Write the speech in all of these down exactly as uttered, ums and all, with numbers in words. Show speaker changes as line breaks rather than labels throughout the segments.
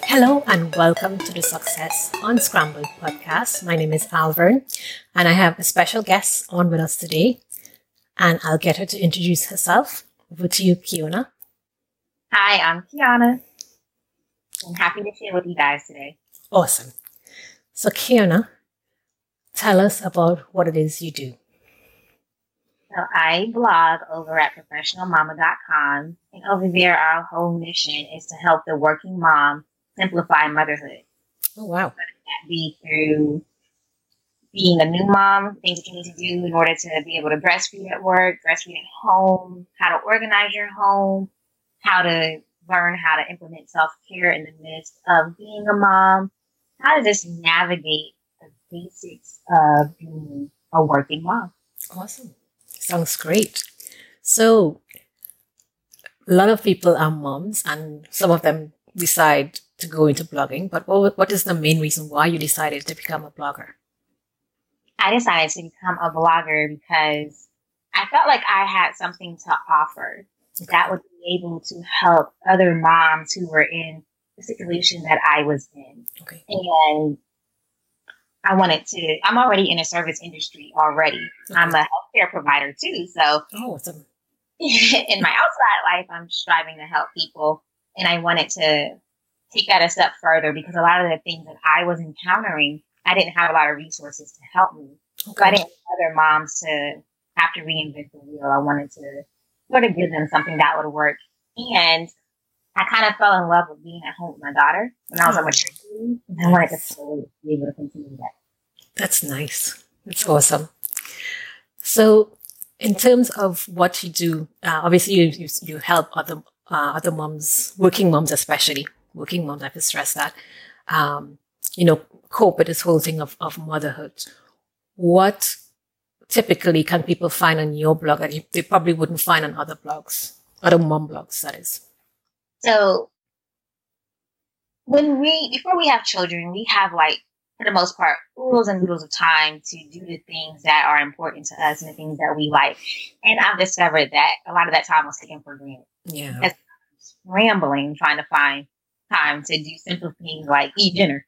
Hello and welcome to the Success Unscrambled podcast. My name is Alvern and I have a special guest on with us today, and I'll get her to introduce herself. Over to you, Kiona.
Hi, I'm Kiana. I'm happy to share with you guys today.
Awesome. So Kiona, tell us about what it is you do.
So I blog over at professional mama dot com, and over there our whole mission is to help the working mom simplify motherhood.
Oh, wow.
Whether that be through being a new mom, things that you need to do in order to be able to breastfeed at work, breastfeed at home, how to organize your home, how to learn how to implement self-care in the midst of being a mom, how to just navigate the basics of being a working mom.
Awesome. Sounds great. So, a lot of people are moms and some of them decide to go into blogging, but what, what is the main reason why you decided to become a blogger?
I decided to become a blogger because I felt like I had something to offer okay. that would be able to help other moms who were in the situation that I was in.
Okay.
And I wanted to, I'm already in the service industry already. Okay. I'm a healthcare provider too. So
oh, awesome.
In my outside life, I'm striving to help people. And I wanted to take that a step further because a lot of the things that I was encountering, I didn't have a lot of resources to help me. Okay. So I didn't want other moms to have to reinvent the wheel. I wanted to sort of give them something that would work. And I kind of fell in love with being at home with my daughter when I was on maternity. And I wanted to be able to continue that.
That's nice. That's awesome. So in terms of what you do, uh, obviously you, you, you help other uh, other moms, working moms especially, working moms, I have to stress that, um, you know, cope with this whole thing of, of motherhood. What typically can people find on your blog that you, they probably wouldn't find on other blogs, other mom blogs, that is?
So when we, before we have children, we have like, for the most part, oodles and noodles of time to do the things that are important to us and the things that we like. And I've discovered that a lot of that time was taken for granted.
Yeah.
As scrambling, trying to find time to do simple things like eat dinner.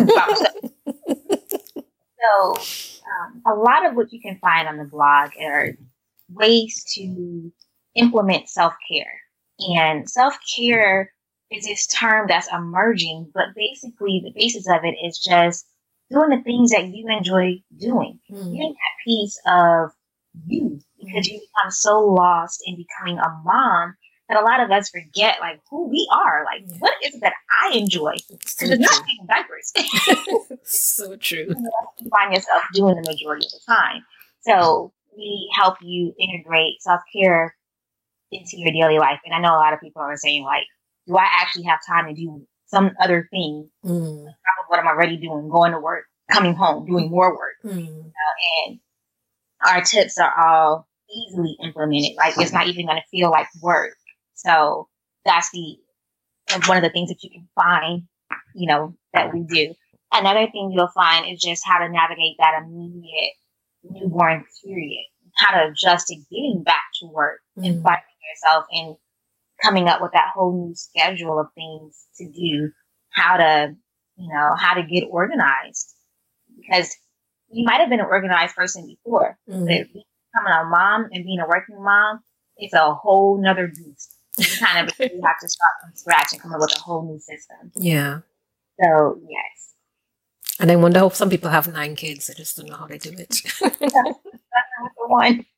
So um, a lot of what you can find on the blog are ways to implement self-care. And self-care is this term that's emerging, but basically the basis of it is just doing the things that you enjoy doing. Mm. Getting that piece of you, because mm. you become so lost in becoming a mom that a lot of us forget like who we are. Like, yeah. What is it that I enjoy? Because so it's not taking diapers.
So true.
You find yourself doing the majority of the time. So we help you integrate self-care into your daily life. And I know a lot of people are saying like, do I actually have time to do some other thing? Mm. On top of what I'm already doing, going to work, coming home, doing more work. Mm. You know, and our tips are all easily implemented. Like it's not even going to feel like work. So that's the one of the things that you can find, you know, that we do. Another thing you'll find is just how to navigate that immediate newborn period, how to adjust to getting back to work mm. and finding yourself and coming up with that whole new schedule of things to do, how to, you know, how to get organized. Because you might have been an organized person before, mm. but becoming a mom and being a working mom, it's a whole nother beast. You kind of you have to start from scratch and come up with a whole new system.
Yeah.
So, yes.
And I wonder how some people have nine kids. I just don't know how they do it.
That's not the one.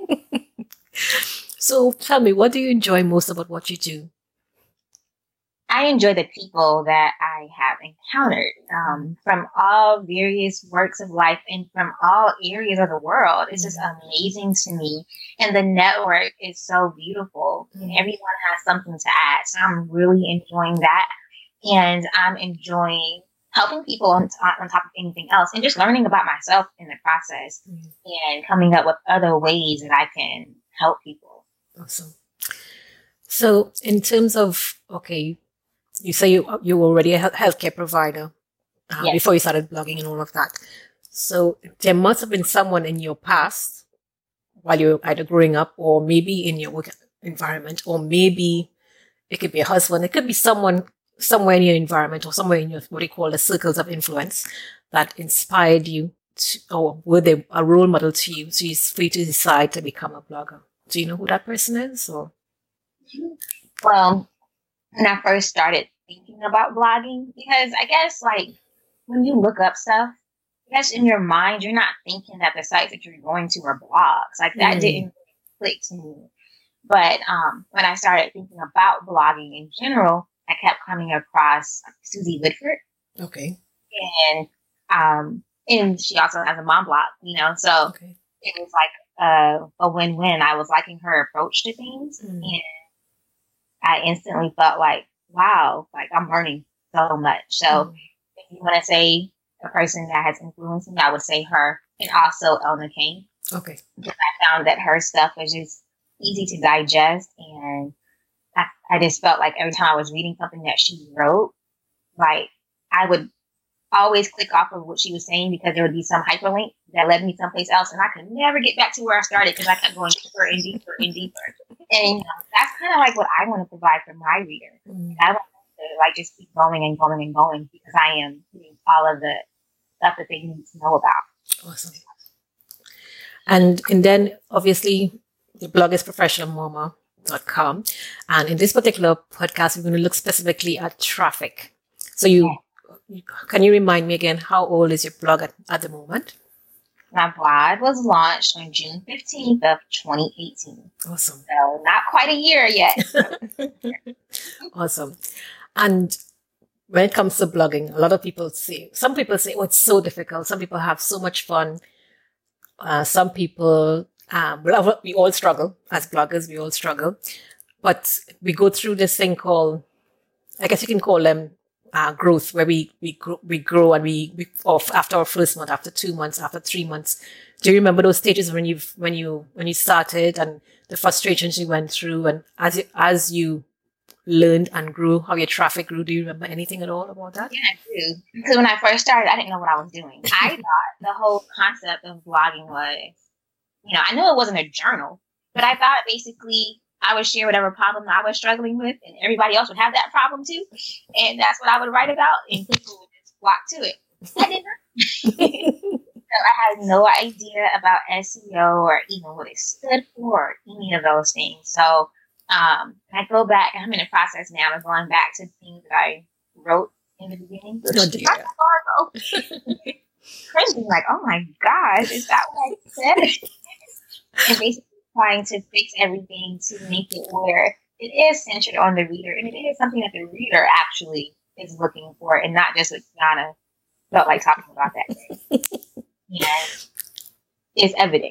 So tell me, what do you enjoy most about what you do?
I enjoy the people that I have encountered um, from all various works of life and from all areas of the world. It's just amazing to me. And the network is so beautiful. And everyone has something to add. So I'm really enjoying that. And I'm enjoying helping people on, t- on top of anything else and just learning about myself in the process mm. and coming up with other ways that I can help people.
Awesome. So in terms of, okay, you say you you were already a healthcare provider uh, yes. before you started blogging and all of that. So there must have been someone in your past while you were either growing up or maybe in your work environment, or maybe it could be a husband. It could be someone somewhere in your environment or somewhere in your, what you call the circles of influence that inspired you to, or were they a role model to you? So you're free to decide to become a blogger. Do you know who that person is? Or
Well, when I first started thinking about blogging, because I guess like when you look up stuff, I guess in your mind, you're not thinking that the sites that you're going to are blogs. Like that
Mm.
didn't click to me. But um, when I started thinking about blogging in general, I kept coming across Susie Whitford,
Okay.
and um, and she also has a mom blog, you know. So
Okay.
it was like a, a win-win. I was liking her approach to things,
Mm.
and I instantly felt like, wow, like I'm learning so much. So
Mm.
if you want to say a person that has influenced me, I would say her, and also Elna Kane.
Okay.
Because I found that her stuff was just easy to digest, and I, I just felt like every time I was reading something that she wrote, like I would always click off of what she was saying because there would be some hyperlink that led me someplace else, and I could never get back to where I started because I kept going deeper and deeper and deeper. And you know, that's kind of like what I want to provide for my reader.
Mm.
I want to like just keep going and going and going because I am doing all of the stuff that they need to know about.
Awesome. And and then obviously the blog is professional mama dot com. And in this particular podcast, we're going to look specifically at traffic. So you, you can you remind me again, how old is your blog at, at the moment?
My blog was launched on June fifteenth of twenty eighteen.
Awesome.
So not quite a year yet.
Awesome. And when it comes to blogging, a lot of people say, some people say, oh, it's so difficult. Some people have so much fun. Uh, some people, um, well, we all struggle as bloggers, we all struggle. But we go through this thing called, I guess you can call them uh, growth, where we we grow, we grow and we, we off after our first month, after two months, after three months. Do you remember those stages when you when you when you started and the frustrations you went through, and as you, as you learned and grew, how your traffic grew? Do you remember anything at all about that?
Yeah, I do. Because when I first started, I didn't know what I was doing. I thought the whole concept of blogging was, you know, I knew it wasn't a journal, but I thought basically I would share whatever problem I was struggling with, and everybody else would have that problem too, and that's what I would write about, and people would just flock to it. I did not. So I had no idea about S E O or even what it stood for, or any of those things. So um, I go back, and I'm in the process now of going back to things that I wrote in the beginning.
Oh dear.
Not so far ago. Cringing, like, oh my gosh, is that what I said? And basically trying to fix everything to make it where it is centered on the reader, and it is something that the reader actually is looking for, and not just what Kiana felt like talking about that day. You know, it's evident.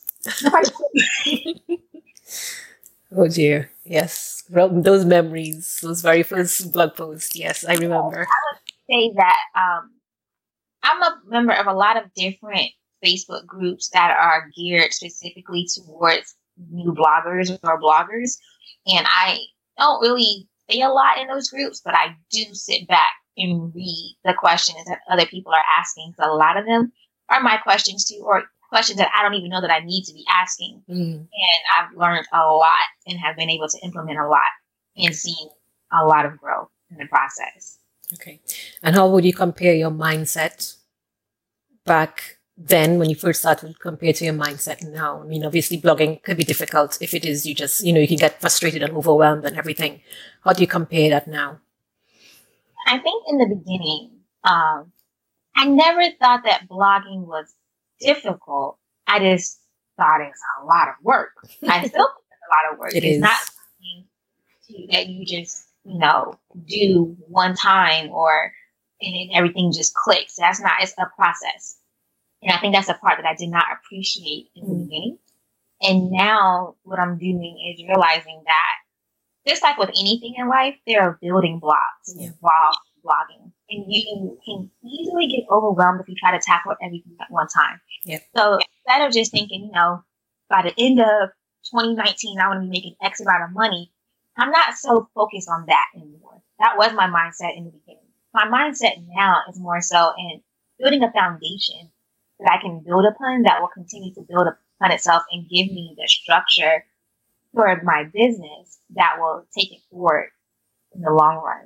Oh dear. Yes. Well, those memories, those very first blog posts. Yes, I remember.
I would say that um, I'm a member of a lot of different Facebook groups that are geared specifically towards new bloggers or bloggers. And I don't really say a lot in those groups, but I do sit back and read the questions that other people are asking. So a lot of them are my questions too, or questions that I don't even know that I need to be asking.
Mm.
And I've learned a lot and have been able to implement a lot and seen a lot of growth in the process.
Okay. And how would you compare your mindset back then when you first started compared to your mindset now? I mean, obviously blogging could be difficult if it is, you just, you know, you can get frustrated and overwhelmed and everything. How do you compare that now?
I think in the beginning, um, I never thought that blogging was difficult. I just thought it's a lot of work. I still think it's a lot of work.
It
it's
is.
not something to, that you just, you know, do one time or and then everything just clicks. That's not, it's a process. And I think that's the part that I did not appreciate in the
Mm.
beginning. And now what I'm doing is realizing that just like with anything in life, there are building blocks
Yeah.
while blogging. And you can easily get overwhelmed if you try to tackle everything at one time.
Yeah.
So instead of just thinking, you know, by the end of twenty nineteen, I want to be making X amount of money, I'm not so focused on that anymore. That was my mindset in the beginning. My mindset now is more so in building a foundation that I can build upon that will continue to build upon itself and give me the structure for my business that will take it forward in the long run.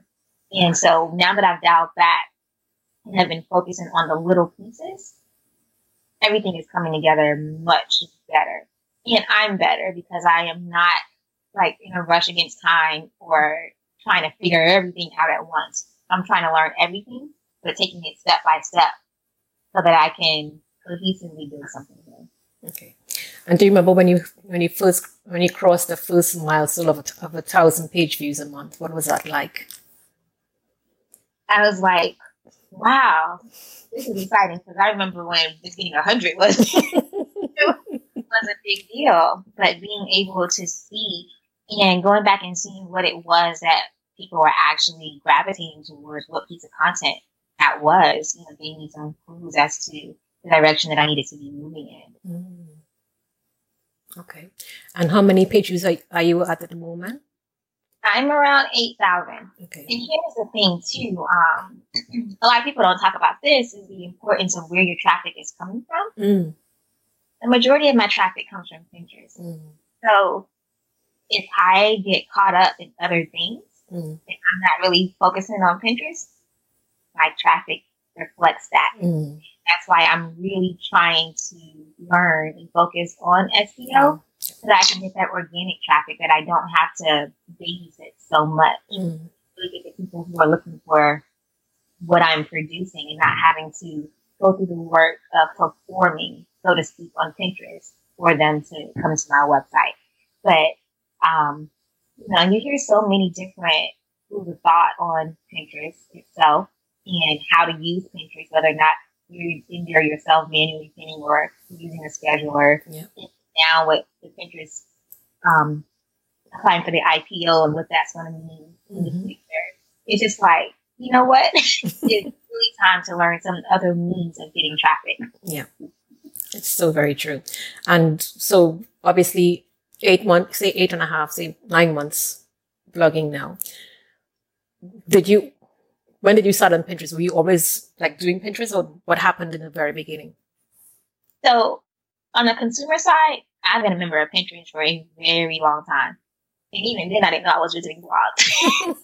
And so now that I've dialed back and have been focusing on the little pieces, everything is coming together much better. And I'm better because I am not like in a rush against time or trying to figure everything out at once. I'm trying to learn everything, but taking it step by step so that I can cohesively do something new.
Okay. And do you remember when you when you first when you crossed the first milestone of a, of a thousand page views a month? What was that like?
I was like, wow, this is exciting because I remember when just getting a hundred was was a big deal. But being able to see and going back and seeing what it was that people were actually gravitating towards, what piece of content that was, you know, gave me some clues as to the direction that I needed to be moving in.
Mm. Okay. And how many page views are, are you at at the moment?
I'm around eight thousand.
Okay.
And here's the thing, too. Um, a lot of people don't talk about this, is the importance of where your traffic is coming from.
Mm.
The majority of my traffic comes from Pinterest.
Mm.
So if I get caught up in other things,
mm.
and I'm not really focusing on Pinterest, my traffic reflects that.
Mm.
That's why I'm really trying to learn and focus on S E O
Mm.
so that I can get that organic traffic that I don't have to babysit so much.
Mm.
Really get the people who are looking for what I'm producing and not having to go through the work of performing, so to speak, on Pinterest for them to come to my website. But, um, you know, you hear so many different schools of thought on Pinterest itself and how to use Pinterest, whether or not you're in there yourself manually pinning or using a scheduler.
Yeah.
Now with the Pinterest um, applying for the I P O and what that's going to mean in the future, it's just like, you know what? It's really time to learn some other means of getting traffic.
Yeah, it's so very true. And so obviously eight months, say eight and a half, say nine months blogging now. Did you, when did you start on Pinterest? Were you always like doing Pinterest, or what happened in the very beginning?
So on the consumer side, I've been a member of Pinterest for a very long time. And even then I didn't know I was visiting blogs.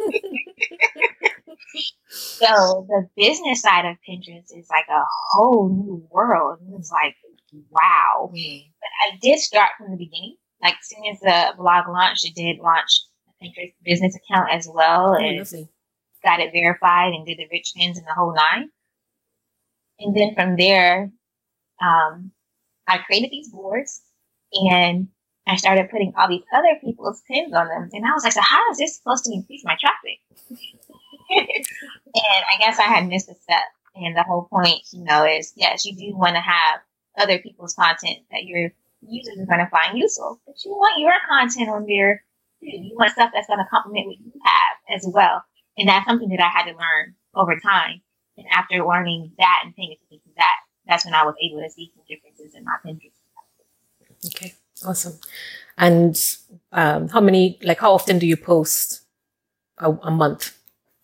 So the business side of Pinterest is like a whole new world. It's like, wow.
Mm.
But I did start from the beginning. Like as soon as the blog launched, it did launch a Pinterest business account as well.
Oh,
and
lovely.
Got it verified and did the rich pins and the whole nine. And then from there, um, I created these boards and I started putting all these other people's pins on them. And I was like, so how is this supposed to increase my traffic? And I guess I had missed a step. And the whole point, you know, is yes, you do want to have other people's content that your users are going to find useful, but you want your content on there too. You want stuff that's going to complement what you have as well. And that's something that I had to learn over time. And after learning that and paying attention to that, that's when I was able to see some differences in my Pinterest.
Okay, awesome. And um, how many, like, how often do you post a, a month?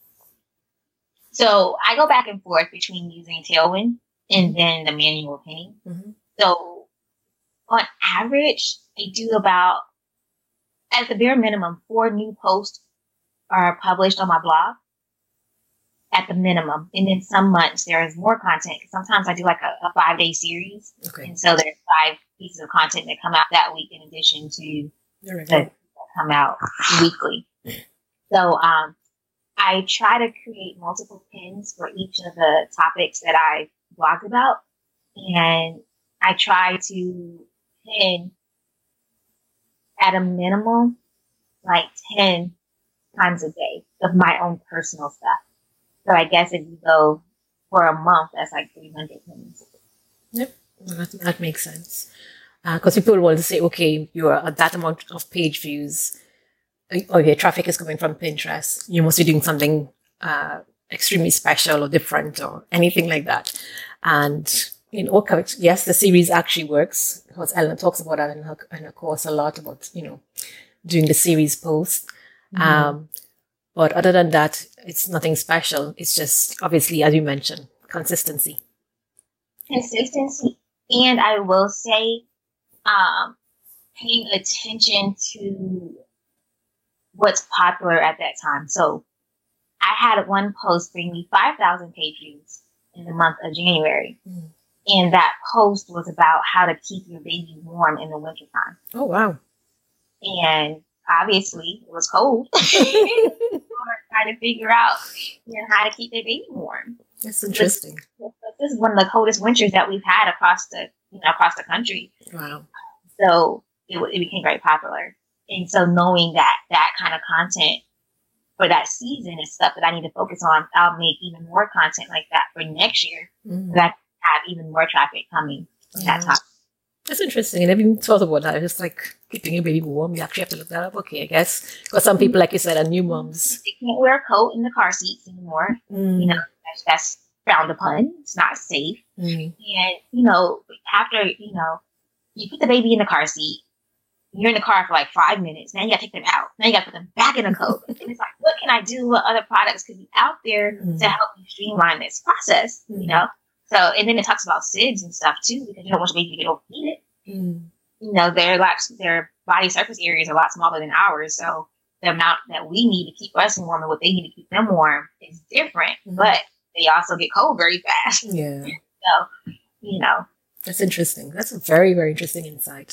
So I go back and forth between using Tailwind and then the manual pinning.
Mm-hmm.
So on average, I do about, at the bare minimum, four new posts are published on my blog at the minimum. And then some months there is more content. Sometimes I do like a, a five day series.
Okay.
And so there's five pieces of content that come out that week in addition to
There we
that
go.
come out weekly. So um, I try to create multiple pins for each of the topics that I blogged about. And I try to pin at a minimum like ten times a day of my own personal stuff. So I guess if you go for a month, that's like three hundred pins.
Yep, that, that makes sense. Because uh, people want to say, okay, you're at that amount of page views, or your traffic is coming from Pinterest. You must be doing something uh, extremely special or different or anything like that. And in all correct, yes, the series actually works, because Ellen talks about that in her, in her course a lot about, you know, doing the series post. Mm-hmm. Um, but other than that, it's nothing special. It's just, obviously, as you mentioned, consistency.
Consistency. And I will say, um, paying attention to what's popular at that time. So I had one post bring me five thousand page views in the month of January. Mm. And that post was about how to keep your baby warm in the wintertime.
Oh, wow.
And obviously, it was cold. Trying to figure out, you know, how to keep their baby warm.
That's interesting.
This, this is one of the coldest winters that we've had across the, you know, across the country.
Wow.
So it, it became very popular. And so knowing that that kind of content for that season is stuff that I need to focus on, I'll make even more content like that for next year. Mm. So that I can have even more traffic coming from yeah. that time.
That's interesting. And I haven't thought about that. Just like keeping your baby warm, you actually have to look that up. Okay, I guess. Because some people, like you said, are new moms.
They can't wear a coat in the car seats anymore. Mm. You know, that's, that's frowned upon. It's not safe. Mm. And, you know, after, you know, you put the baby in the car seat, you're in the car for like five minutes. Now you got to take them out. Now you got to put them back in a coat. And it's like, what can I do? What other products could be out there mm. to help you streamline this process? Mm. You know? So, and then it talks about S I D S and stuff too, because you don't want your baby to get overheated. Mm. You know, their lots, their body surface area is a lot smaller than ours. So the amount that we need to keep us warm and what they need to keep them warm is different. Mm. But they also get cold very fast.
Yeah.
So, you know.
That's interesting. That's a very, very interesting insight.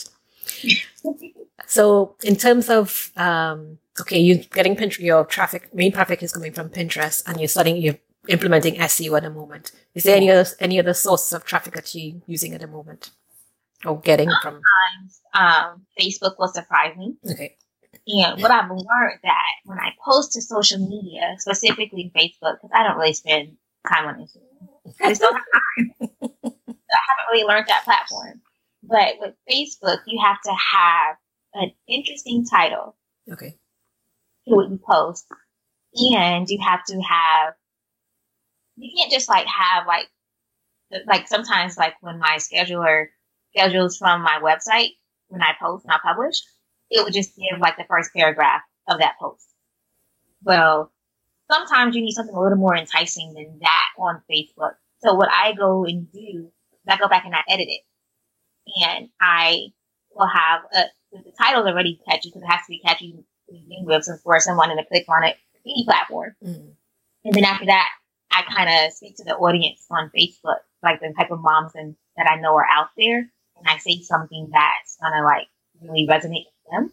So in terms of, um, okay, you're getting Pinterest, your traffic, main traffic is coming from Pinterest, and you're studying, you're implementing S E O at the moment. Is there any other, any other sources of traffic that you're using at the moment or getting from?
Sometimes um, Facebook will surprise me.
Okay.
And what I've learned that when I post to social media, specifically Facebook, because I don't really spend time on Instagram. I just don't have time. So I haven't really learned that platform. But with Facebook, you have to have an interesting title.
Okay.
To what you post. And you have to have, you can't just like have like, like sometimes like when my scheduler schedules from my website, when I post and I publish, it would just give like the first paragraph of that post. Well, sometimes you need something a little more enticing than that on Facebook. So what I go and do is I go back and I edit it. And I will have a, the title's already catchy because it has to be catchy to begin with for someone to click on it for any platform. Mm. And then after that, I kind of speak to the audience on Facebook, like the type of moms and that I know are out there. And I say something that's going to like really resonate with them.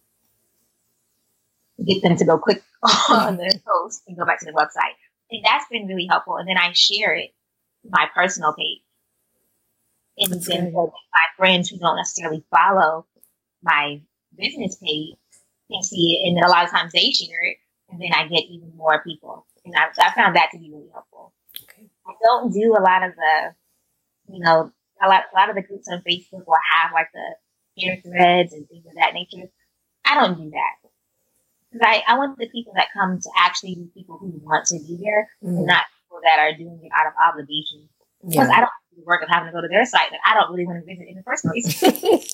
Get them to go click on the post and go back to the website. And that's been really helpful. And then I share it to my personal page. And that's then my friends who don't necessarily follow my business page can see it. And then a lot of times they share it. And then I get even more people. And I, I found that to be really helpful. Okay. I don't do a lot of the, you know, a lot, a lot of the groups on Facebook will have like the share threads and things of that nature. I don't do that. Because I, I want the people that come to actually be people who want to be there mm. and not people that are doing it out of obligation. Because yeah. I don't do the work of having to go to their site that I don't really want to visit in the first place.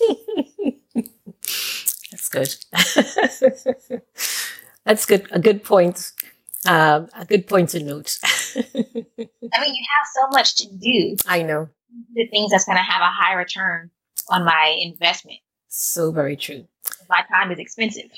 That's good. That's good. A good point. Um, a good point to note.
I mean, you have so much to do.
I know.
The things that's going to have a high return on my investment.
So very true.
My time is expensive.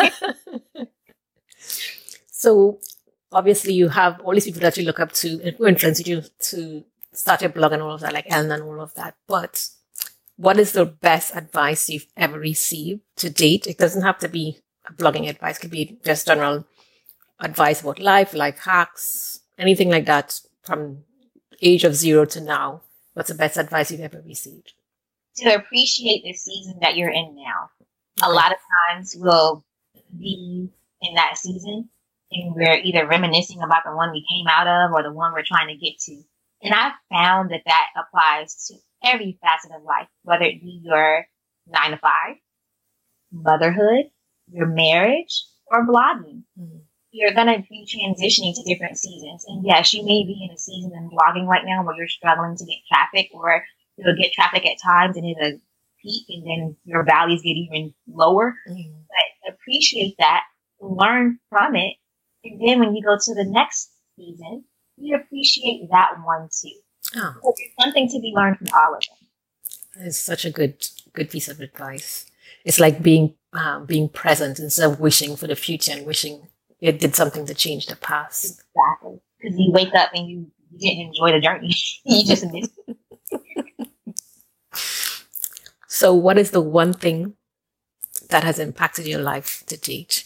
So obviously you have all these people that you look up to who influence you to start your blog and all of that, like Ellen and all of that. But what is the best advice you've ever received to date? It doesn't have to be blogging advice. It could be just general advice about life, life hacks, anything like that from age of zero to now. What's the best advice you've ever received?
To appreciate the season that you're in now. Okay. A lot of times we'll be in that season and we're either reminiscing about the one we came out of or the one we're trying to get to. And I've found that that applies to every facet of life, whether it be your nine to five, motherhood, your marriage, or blogging. Mm-hmm. You're going to be transitioning to different seasons. And yes, you may be in a season in blogging right now where you're struggling to get traffic, or you'll get traffic at times and it'll peak and then your values get even lower. Mm-hmm. But appreciate that, learn from it. And then when you go to the next season, you appreciate that one too. Oh. So there's something to be learned from all of them.
That is such a good, good piece of advice. It's like being, um, being present instead of wishing for the future and wishing it did something to change the past.
Exactly. Because you wake up and you, you didn't enjoy the journey. You just missed it.
So what is the one thing that has impacted your life to date?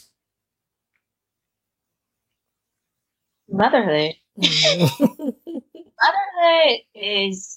Motherhood. Mm-hmm. Motherhood is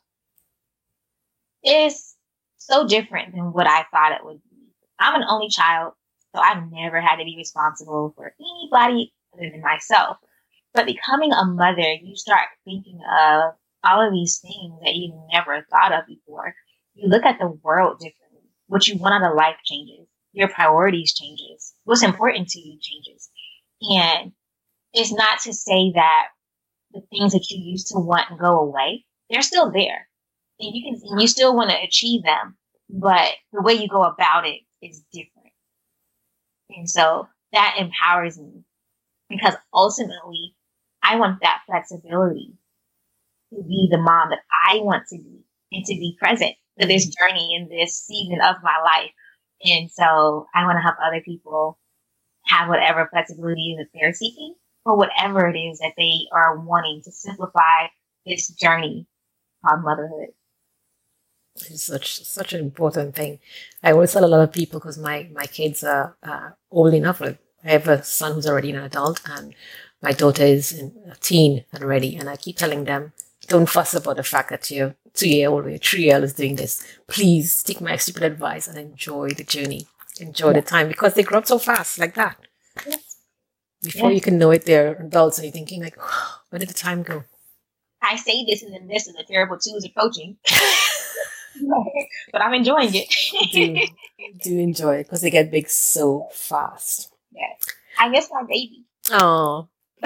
is so different than what I thought it would be. I'm an only child, so I've never had to be responsible for anybody other than myself. But becoming a mother, you start thinking of all of these things that you never thought of before. You look at the world differently. What you want out of life changes. Your priorities changes. What's important to you changes. And it's not to say that the things that you used to want go away. They're still there. And you can, and you still want to achieve them, but the way you go about it is different. And so that empowers me because ultimately I want that flexibility to be the mom that I want to be and to be present for this journey in this season of my life. And so I want to help other people have whatever flexibility that they're seeking or whatever it is that they are wanting to simplify this journey called motherhood.
It's such such an important thing. I always tell a lot of people because my, my kids are uh, old enough. I have a son who's already an adult and my daughter is in a teen already. And I keep telling them, don't fuss about the fact that your two-year-old or your three-year-old is doing this. Please take my stupid advice and enjoy the journey. Enjoy yeah. the time because they grow up so fast like that. Yeah. Before yeah. you can know it, they're adults and you're thinking like, oh, where did the time go?
I say this and then this and the terrible two is approaching. But I'm enjoying it.
do, do enjoy it because they get big so fast.
Yeah. I miss my baby.
Oh.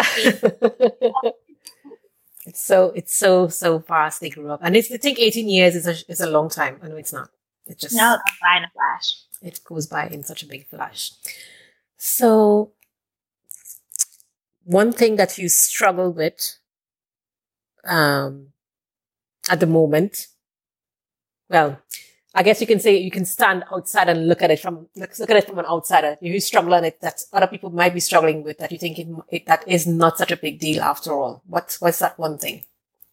It's so it's so so fast they grew up. And it's I think eighteen years is a is a long time. I know it's not. It just
No, it's by in a flash.
It goes by in such a big flash. So one thing that you struggle with um at the moment. Well, I guess you can say you can stand outside and look at it from look, look at it from an outsider. You struggle on it that other people might be struggling with that you think it, it, that is not such a big deal after all. What what's that one thing?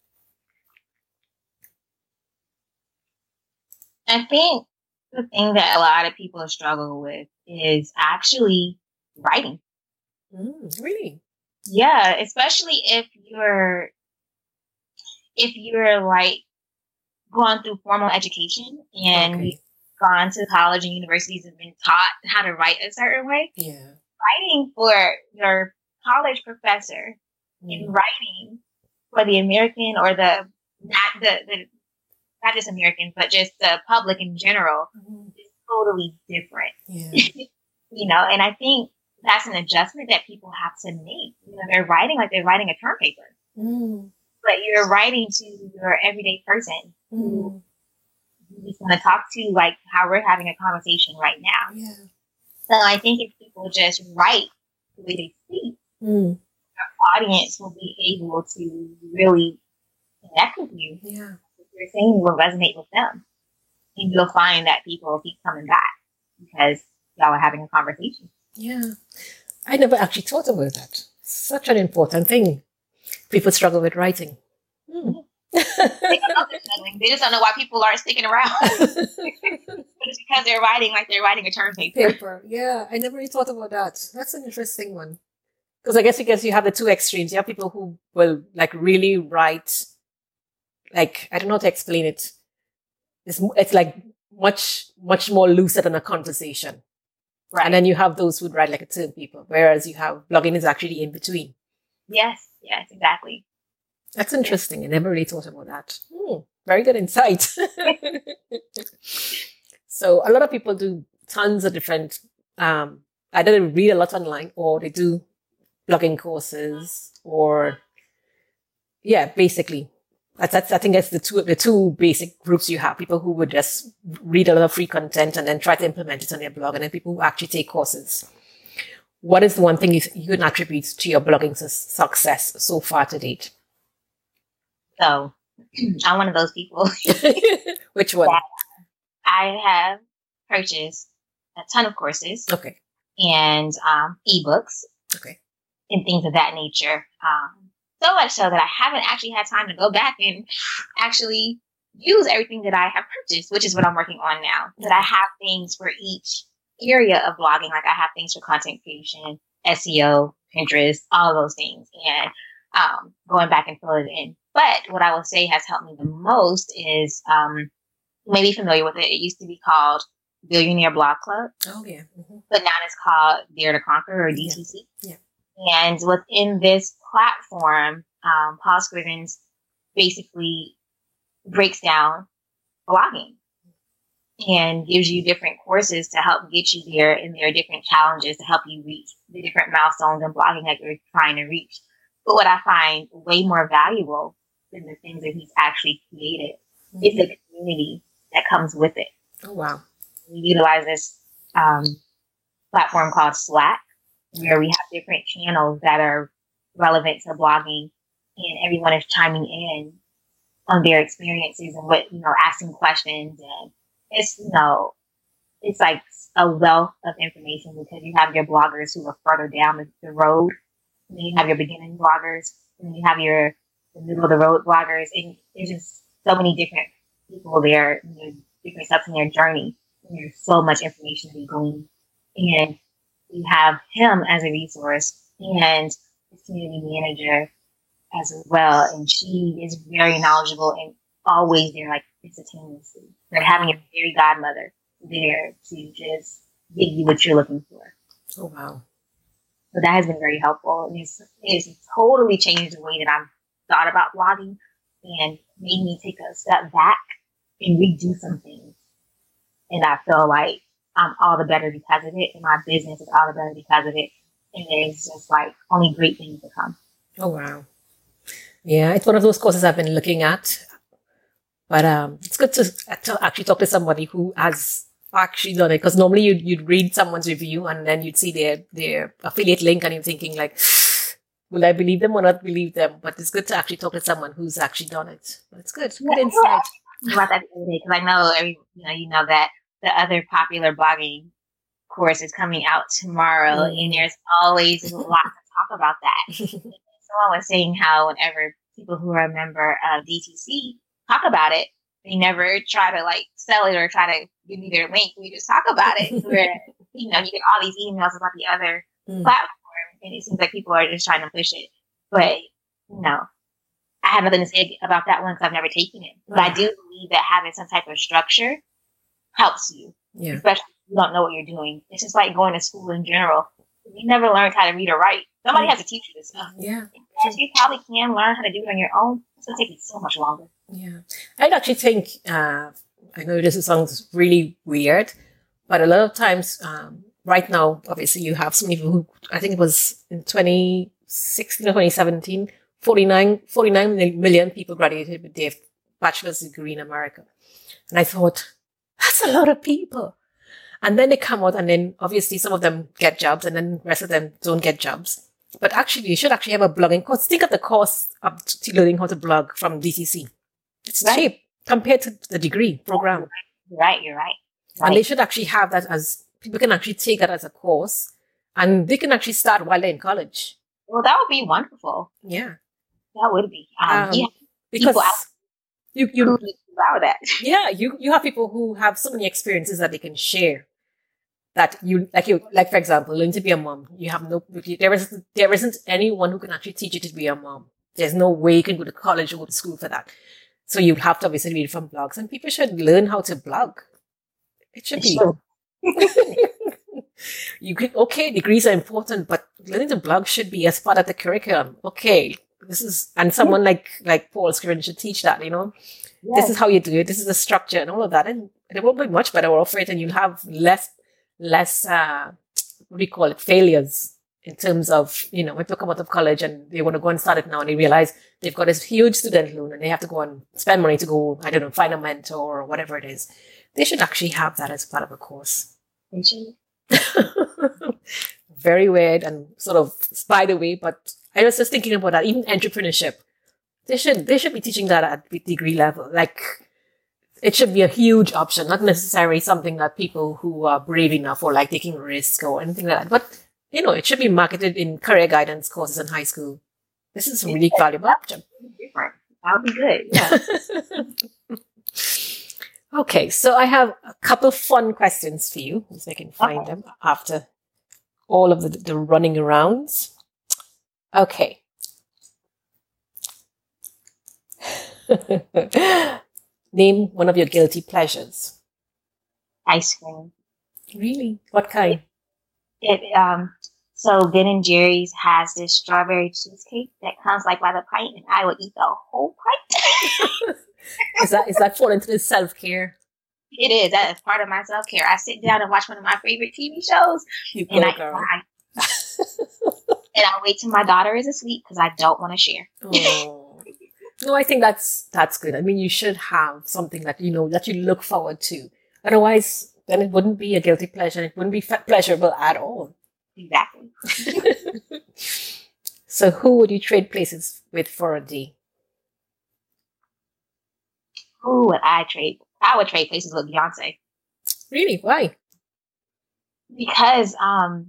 I think the thing that a lot of people struggle with is actually writing.
Mm, really?
Yeah, especially if you're if you're like gone through formal education and okay. gone to college and universities and been taught how to write a certain way.
Yeah.
Writing for your college professor mm. and writing for the American or the not the, the not just American, but just the public in general mm. is totally different.
Yeah.
You know, and I think that's an adjustment that people have to make. You know, they're writing like they're writing a term paper.
Mm.
But you're writing to your everyday person who you just want to talk to, like how we're having a conversation right now.
Yeah.
So I think if people just write the way they speak,
mm.
your audience will be able to really connect with you.
Yeah.
What you're saying will resonate with them. And you'll find that people keep coming back because y'all are having a conversation.
Yeah. I never actually thought about that. Such an important thing. People struggle with writing. Mm.
they, don't know they're struggling. They just don't know why people aren't sticking around. But it's because they're writing like they're writing a term paper.
Paper. Yeah, I never really thought about that. That's an interesting one. Because I guess because you have the two extremes. You have people who will like really write, like, I don't know how to explain it. It's, it's like much, much more looser than a conversation.
Right.
And then you have those who write like a term paper, whereas you have blogging is actually in between.
Yes, yes, exactly.
That's interesting. I never really thought about that. Hmm, very good insight. So a lot of people do tons of different, um, either they read a lot online or they do blogging courses or, yeah, basically. That's, that's, I think that's the two, the two basic groups you have. People who would just read a lot of free content and then try to implement it on their blog, and then people who actually take courses. What is the one thing you, you can attribute to your blogging su- success so far to date?
So, I'm one of those people.
Which one?
I have purchased a ton of courses.
Okay.
And um, ebooks
Okay.
And things of that nature. Um, so much so that I haven't actually had time to go back and actually use everything that I have purchased, which is what I'm working on now. That I have things for each area of blogging. Like I have things for content creation, S E O, Pinterest, all of those things, and um, going back and filling it in. But what I will say has helped me the most is um, you may be familiar with it. It used to be called Billionaire Blog Club.
Oh, yeah. Mm-hmm.
But now it's called Dare to Conquer, or D T C.
Yeah.
yeah. And within this platform, um, Paul Scrivens basically breaks down blogging and gives you different courses to help get you there. And there are different challenges to help you reach the different milestones in blogging that you're trying to reach. But what I find way more valuable than the things that he's actually created mm-hmm. is the community that comes with it.
Oh, wow.
We utilize this um, platform called Slack, where we have different channels that are relevant to blogging, and everyone is chiming in on their experiences and what, you know, asking questions. And it's, you know, it's like a wealth of information because you have your bloggers who are further down the, the road, and then you have your beginning bloggers, and then you have your the middle of the road bloggers, and there's just so many different people there, you know, different steps in their journey. And there's so much information to be gleaned. And you have him as a resource and his community manager as well. And she is very knowledgeable and always there, like instantaneously. Like having a fairy godmother there to just give you what you're looking for.
Oh, wow.
So that has been very helpful. And it's, it's totally changed the way that I've thought about blogging and made me take a step back and redo some things. And I feel like I'm all the better because of it, and my business is all the better because of it. And there's just like only great things to come.
Oh, wow. Yeah, it's one of those courses I've been looking at. But um, it's good to, to actually talk to somebody who has actually done it. Because normally you'd, you'd read someone's review and then you'd see their, their affiliate link and you're thinking like, will I believe them or not believe them? But it's good to actually talk to someone who's actually done it. But it's good. Good
yeah,
insight.
Yeah. About that because I know every, you know, you know that the other popular blogging course is coming out tomorrow, mm. and there's always a lot to talk about that. Someone was saying how whenever people who are a member of D T C talk about it, they never try to like sell it or try to give me their link. We just talk about it. Where you know you get all these emails about the other mm. platform, and it seems like people are just trying to push it. But you know, I have nothing to say about that one because I've never taken it. But I do believe that having some type of structure helps you,
yeah.
especially if you don't know what you're doing. It's just like going to school in general. If you never learned how to read or write, somebody yeah. has to teach you this stuff.
Yeah.
Yes, you probably can learn how to do it on your own. It's going to take you so much longer.
Yeah. I'd actually think, uh, I know this sounds really weird, but a lot of times, um, right now, obviously you have some people who, I think it was in twenty sixteen or twenty seventeen, forty-nine, forty-nine million people graduated with their bachelor's degree in America. And I thought, that's a lot of people. And then they come out and then obviously some of them get jobs and then the rest of them don't get jobs. But actually, you should actually have a blogging course. Think of the cost of learning how to blog from D T C. It's right. cheap compared to the degree program.
You're right, you're right. right.
And they should actually have that as, people can actually take that as a course and they can actually start while they're in college.
Well, that would be wonderful.
Yeah.
That would be. Um,
um,
yeah.
Because you, you,
allow that.
Yeah, you, you have people who have so many experiences that they can share. That you, like you, like for example, learning to be a mom. You have no, there isn't, there isn't anyone who can actually teach you to be a mom. There's no way you can go to college or go to school for that. So you have to obviously read from blogs, and people should learn how to blog. It should be. Sure. You could, okay, degrees are important, but learning to blog should be as part of the curriculum. Okay, this is, and someone like, like Paul Scrivens should teach that, you know, yes. This is how you do it. This is the structure and all of that. And it will be much better off it, and you'll have less, less, uh, what do you call it? Failures in terms of, you know, when people come out of college and they want to go and start it now and they realize they've got this huge student loan and they have to go and spend money to go, I don't know, find a mentor or whatever it is. They should actually have that as part of a course. Very weird and sort of by the way, but I was just thinking about that. Even entrepreneurship, they should they should be teaching that at degree level. Like it should be a huge option, not necessarily something that people who are brave enough or like taking risk or anything like that. But you know, it should be marketed in career guidance courses in high school. This is a really valuable option.
Different. That would be good. Yeah.
Okay, so I have a couple fun questions for you, if I can find
Okay.
them after all of the, the running arounds. Okay. Name one of your guilty pleasures.
Ice cream.
Really? What kind?
It um so Ben and Jerry's has this strawberry cheesecake that comes like by the pint, and I would eat the whole pint.
Is that is that fall into the self-care?
It is. That is part of my self care. I sit down and watch one of my favorite T V shows,
You
and
go,
I
girl.
cry. And I wait till my daughter is asleep because I don't want to share.
Oh. No, I think that's that's good. I mean, you should have something that you know that you look forward to. Otherwise, then it wouldn't be a guilty pleasure. It wouldn't be fe- pleasurable at all.
Exactly.
So, who would you trade places with for a day?
Who would I trade? I would trade places with Beyonce
Really? Why?
because um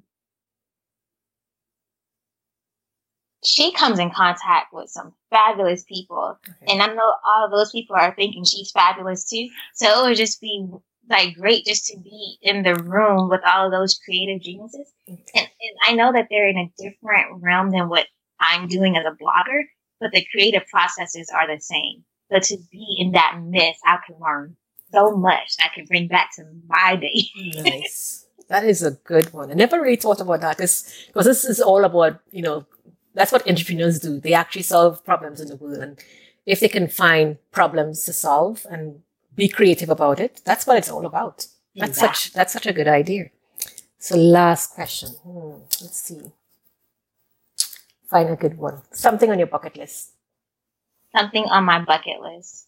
she comes in contact with some fabulous people.
Okay.
And I know all of those people are thinking she's fabulous too. So it would just be like great just to be in the room with all of those creative geniuses.
Okay.
And, and I know that they're in a different realm than what I'm doing as a blogger, but the creative processes are the same. So to be in that midst, I can learn so much that I can bring back to my day.
Nice. That is a good one. I never really thought about that because this is all about, you know, that's what entrepreneurs do. They actually solve problems in the world. And if they can find problems to solve and be creative about it, that's what it's all about. That's
Exactly.
such that's such a good idea. So last question. Hmm, let's see. Find a good one. Something on your bucket list.
Something on my bucket list.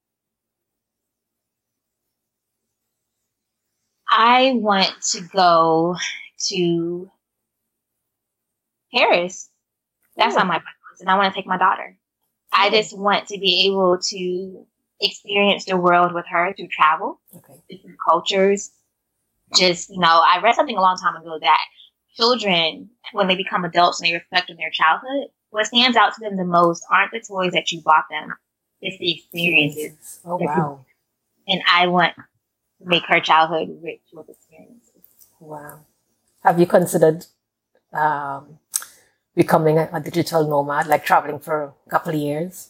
I want to go to Paris. That's
Oh.
on my bucket list, and I want to take my daughter. I
Oh.
just want to be able to experience the world with her through travel,
Okay.
different cultures. Just, you know, I read something a long time ago that children, when they become adults and they reflect on their childhood, what stands out to them the most aren't the toys that you bought them, it's the experiences.
Oh wow.
And I want to make her childhood rich with experiences.
Wow. Have you considered um, becoming a, a digital nomad, like traveling for a couple of years?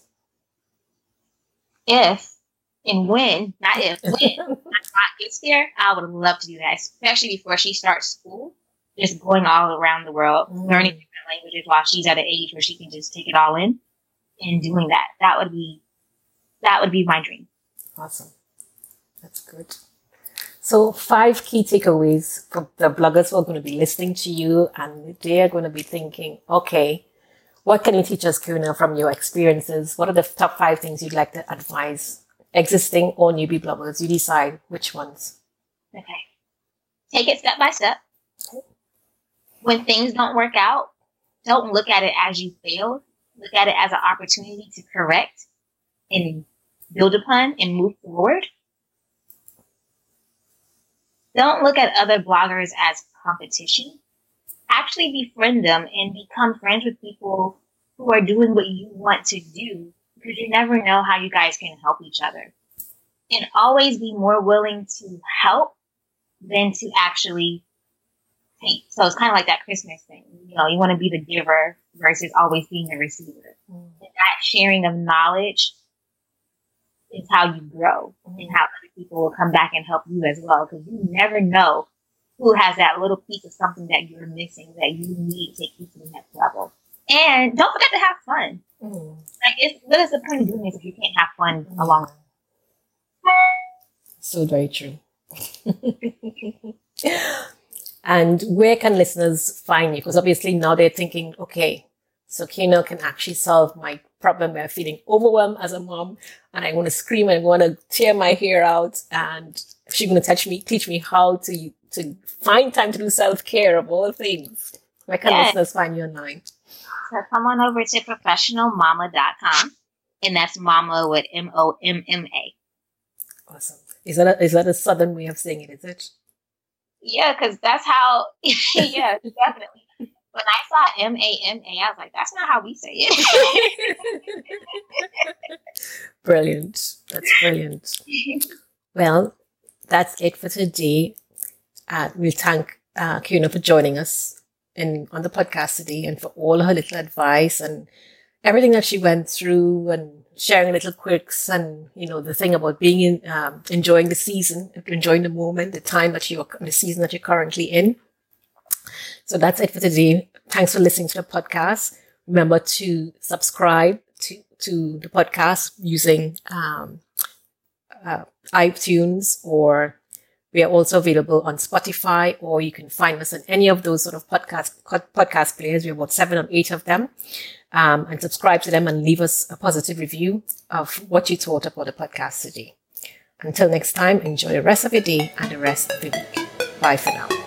If and when, not if, when my child gets there, I would love to do that, especially before she starts school. Just going all around the world,
Mm.
learning different languages while she's at an age where she can just take it all in and doing that. That would be that would be my dream.
Awesome. That's good. So five key takeaways for the bloggers who are going to be listening to you and they are going to be thinking, okay, what can you teach us, Kuna, from your experiences? What are the top five things you'd like to advise existing or newbie bloggers? You decide which ones.
Okay. Take it step by step. When things don't work out, don't look at it as you failed. Look at it as an opportunity to correct and build upon and move forward. Don't look at other bloggers as competition. Actually befriend them and become friends with people who are doing what you want to do, because you never know how you guys can help each other. And always be more willing to help than to actually take. So it's kind of like that Christmas thing. You know, you want to be the giver versus always being the receiver.
Mm.
And that sharing of knowledge is how you grow and how other people will come back and help you as well, because you never know who has that little piece of something that you're missing that you need to take you to the next level. And don't forget to have fun.
Mm.
Like, it's, what is the point of doing this if you can't have fun along?
So very true. And where can listeners find you? Because obviously now they're thinking, okay, so Kino can actually solve my problem where I'm feeling overwhelmed as a mom and I want to scream and I want to tear my hair out, and she's going to teach me, teach me how to, to find time to do self-care of all things. Where can
Yes.
listeners find you online?
So come on over to professional mama dot com, and that's mama with M O M M A.
Awesome. Is that a, is that a southern way of saying it, is it?
Yeah, because that's how, yeah, definitely. When I saw M A M A, I was like, that's not how we say it.
Brilliant. That's brilliant. Well, that's it for today. Uh, we'll thank uh, Kuna for joining us in on the podcast today and for all her little advice and everything that she went through and sharing little quirks and, you know, the thing about being in, um, enjoying the season, enjoying the moment, the time that you're, the season that you're currently in. So that's it for today. Thanks for listening to the podcast. Remember to subscribe to, to the podcast using um, uh, iTunes, or we are also available on Spotify, or you can find us on any of those sort of podcast podcast players. We have about seven or eight of them. Um, and subscribe to them and leave us a positive review of what you thought about the podcast today. Until next time, enjoy the rest of your day and the rest of the week. Bye for now.